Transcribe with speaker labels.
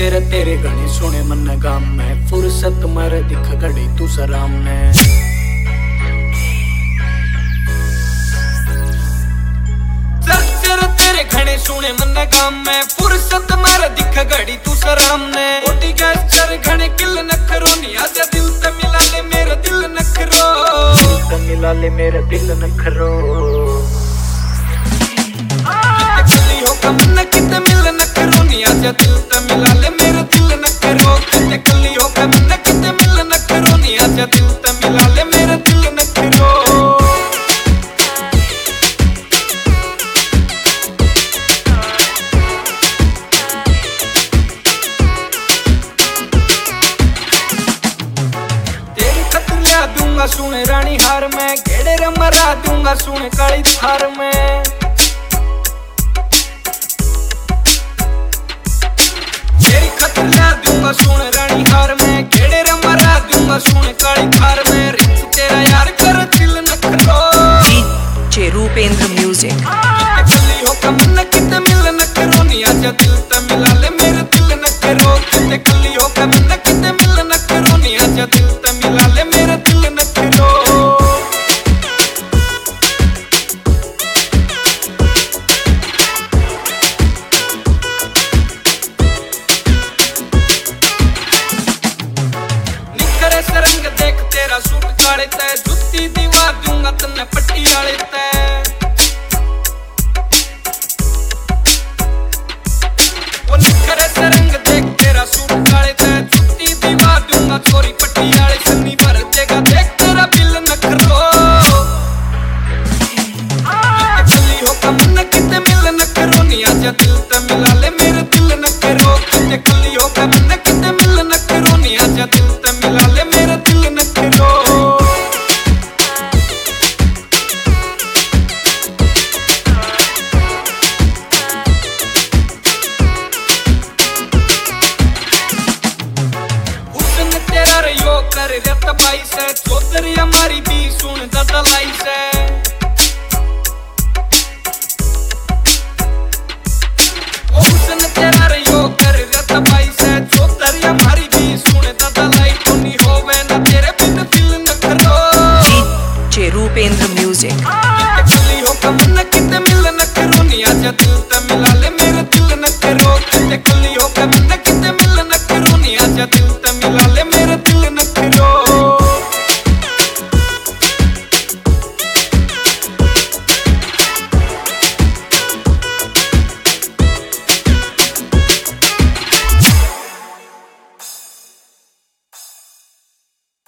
Speaker 1: तेरे तेरे घने सुने मन गाम में फुर्सत मर दिख घड़ी तू सराम ने तेरे घने सुने मन गाम में फुर्सत मर दिख घड़ी तू सराम ने ओटी गैस चर घने किल नखरो नी आजा दिल ते मिला ले मेरा दिल नखरो दिल ते मिला ले मेरा दिल नखरो किते हो कम न किते मिल नखरो नी आजा दिल ते मिला ले मेरा दिल नखरो किते कली हो कम न किते मिल नखरो नी आजा दिल ते मिला ले मेरा दिल नखरो दूंगा सुने रानी हार में घेड़े मरा दूंगा सुने काली थार में तेरी खतर ला दूंगा सुने रानी हार में घेड़े मरा दूंगा सुने काली थार में रिच तेरा यार कर दिल नखरो
Speaker 2: डीजे रूपेंद्र म्यूजिक
Speaker 1: कली हो कम न किते मिल नखरो नी आजा दिल ते मिला ले मेरे दिल नखरो किते कली हो कम न किते मिल नखरो नी आजा दिल ते मिला ले मेरे दिल नखरो निखरे सरंग देख तेरा सूट काले तै जुत्ती दीवा दूंगा तन्ने पट्टी वाले तै ओ निखरे सरंग देख तेरा सूट काले तै जुत्ती दीवा दूंगा छोरी पट्टी वाले सन्नी भर देगा देख तेरा बिल नखरो कली हो कम न किते मिल नखरो नी आजा दिल ते मिला ले मेरे दिल नखरो किते कली हो कम न किते मिल नखरो नी आजा दिल ते मिला ले मेरे दिल नखरो उसने तेरा रयो कर रत बाई से चौधरी हमारी भी सुन दलाई से उसने तेरा रयो कर रत बाई से चौधरी हमारी भी सुन